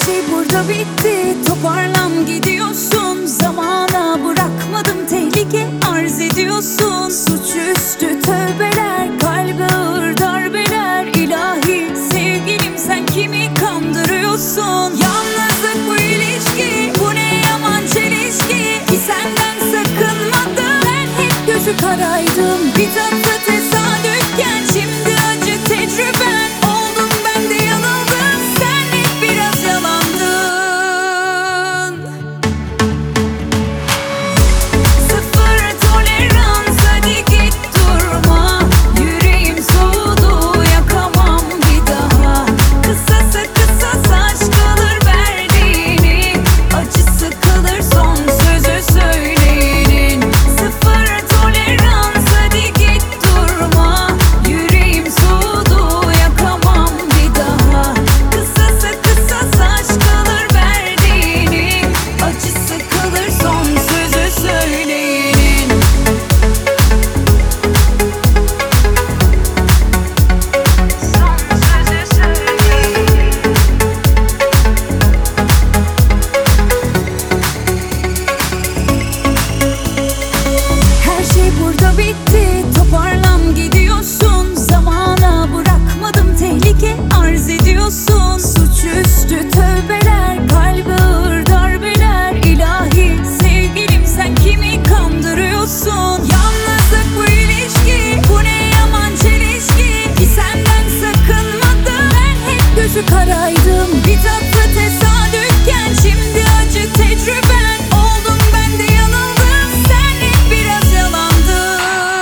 şey burada bitti, toparlan gidiyorsun. Zamana bırakmadım, tehlike arz ediyorsun. Suçüstü tövbeler, kalbe ağır darbeler. İlahi sevgilim, sen kimi kandırıyorsun? Yalnızlık bu ilişki, bu ne yaman çelişki. Ki senden sakınmadım, ben hep gözü karaydım. Bir tatlı tesadüfken şimdi acı tecrüben. Oldum ben de yanıldım, sen hep biraz yalandın. Sıfır tolerans, hadi git durma. Yüreğim soğudu, yakamam bir daha. Kısası kısa saç kalır verdiğini, acısı kalır son sözü söyleyenin. Sıfır tolerans, hadi git durma. Yüreğim soğudu, yakamam bir daha. Kısası kısa saç kalır verdiğini, acısı kalır son sözü söyleyenin. Her şey burada bitti, toparlan gidiyorsun. Zamana bırakmadım, tehlike arz ediyorsun. Suçüstü tövbeler, kalbe ağır darbeler. İlahi sevgilim, sen kimi kandırıyorsun? Yalnızlık bu ilişki, bu ne yaman çelişki. Ki senden sakınmadım, ben hep gözü karaydım. Bir tatlı tesadüfken şimdi acı tecrüben. Oldum ben de yanıldım, sen hep biraz yalandın.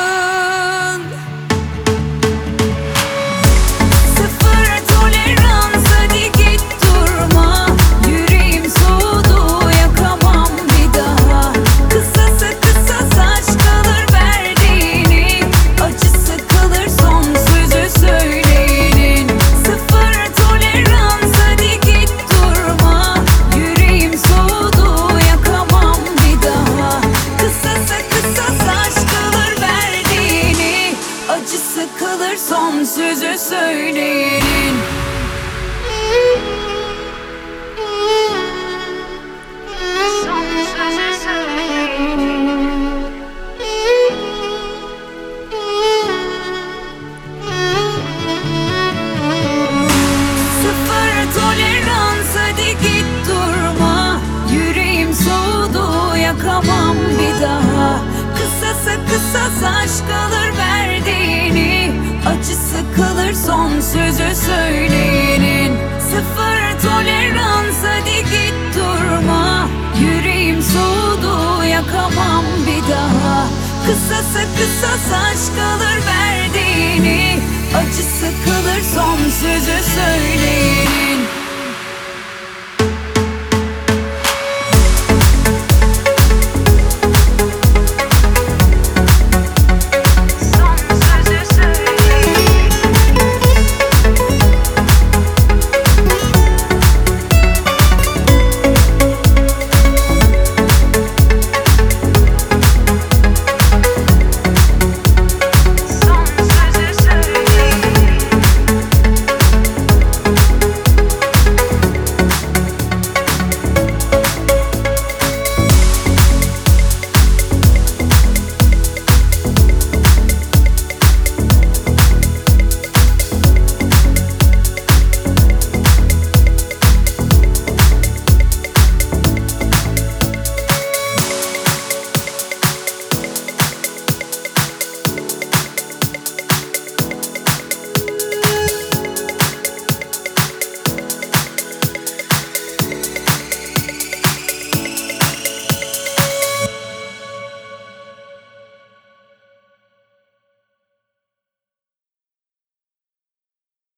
Sıfır tolerans, hadi git durma. Yüreğim soğudu, yakamam bir daha. Kısası kısa saç kalır verdiğini, acısı kalır son sözü söyleyenin. Sıfır tolerans, hadi git durma. Yüreğim soğudu, yakamam bir daha. Kısası kısa saç kalır verdiğini, acısı kalır son sözü söyleyenin. Sıfır tolerans, hadi git durma. Yüreğim soğudu, yakamam bir daha. Kısası kısa saç kalır verdiğini, acısı kalır son sözü söyleyenin. Sıfır tolerans, hadi git durma. Yüreğim soğudu, yakamam bir daha. Kısası kısa saç kalır verdiğini, acısı kalır son sözü söyleyenin.